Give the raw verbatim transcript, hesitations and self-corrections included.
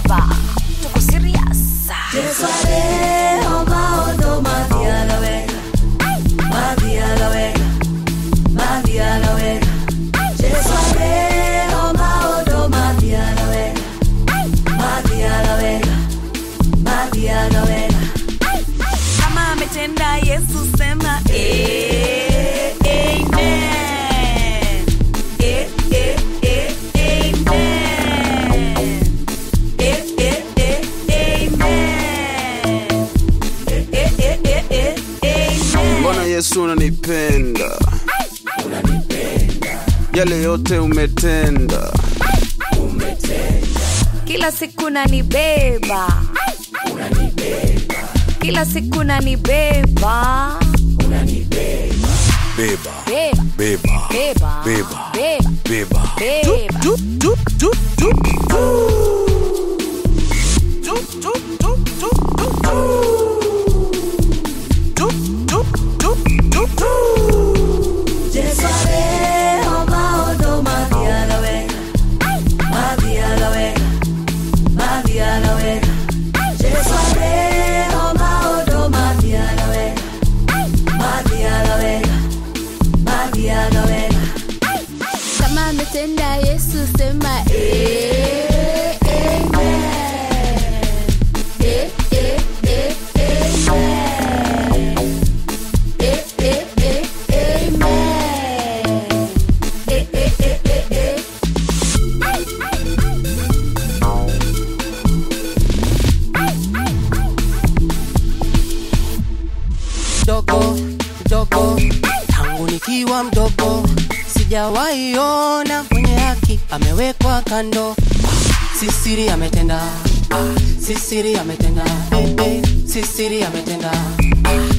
beba. Tuko serious. Yesu aleho maondo madhiala wega. Madhiala wega. Madhiala wega. Yesu aleho maondo madhiala wega. Madhiala wega. Madhiala wega. Kama ametenda Yesu sema eh, amen. Eh, eh, eh, amen. Eh, eh, eh, amen. Eh, eh, eh, eh, amen. Mbona Yesu unanipenda? Unanipenda. Yale yote umetenda. Umetenda. Kila siku nanibeba. Unanibeba. Kila siku nanibeba. Unanibeba. Beba. Beba. Beba. Beba. Beba. Beba. Beba. Beba. Dup dup dup dup dup. Dup dup dup dup dup. Dup dup dup dup dup. Yesu aleho maondo madhiala wega. Madhiala wega. Madhiala wega. Yesu aleho maondo madhiala wega. Madhiala wega. Madhiala wega. Kama ametenda Yesu sema eh, amen. Eh, eh, eh, amen. Eh, eh, eh, amen. Eh, eh, eh, eh, eh. Dogo, dogo, tangu nikiwa mdogo sijawahi ona mwenye haki amewekwa kando. Sisiri ametenda, sisiri ametenda, eh, eh, sisiri ametenda.